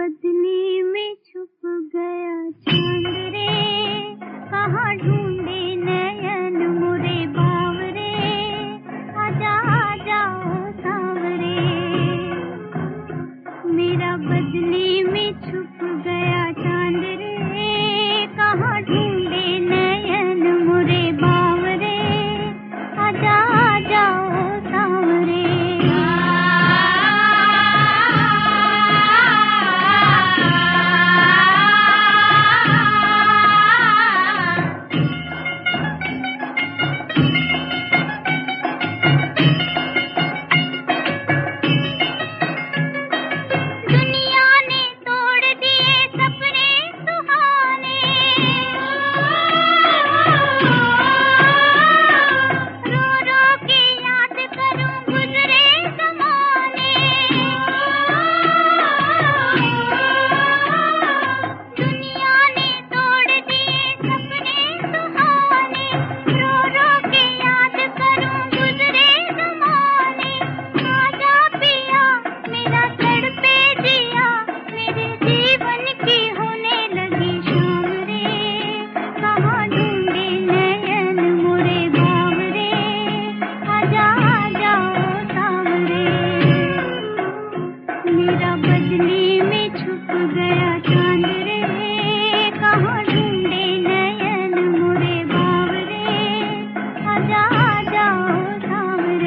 बदली में छुप गया चांद रे, कहाँ ढूंढे नयन मोरे बावरे, आजा आजा ओ सांवरे। मेरा बदली में छुप गया चांद रे, कहाँ ढूंढे नयन मोरे बावरे, आजा आजा ओ सांवरे। मेरा बदली में छुप गया चांद रे, कहाँ ढूंढे नयन मोरे बावरे, आजा आजा ओ सांवरे।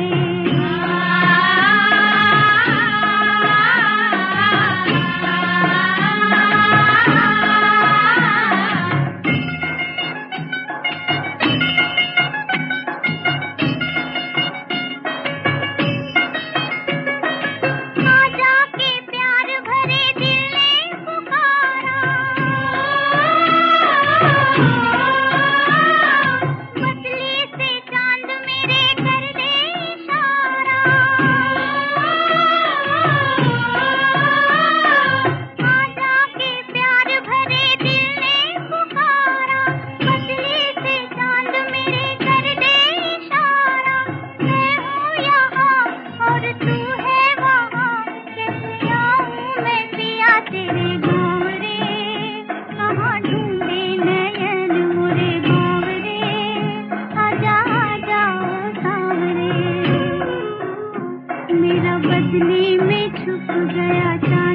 मेरा बदली में छुप गया चांद।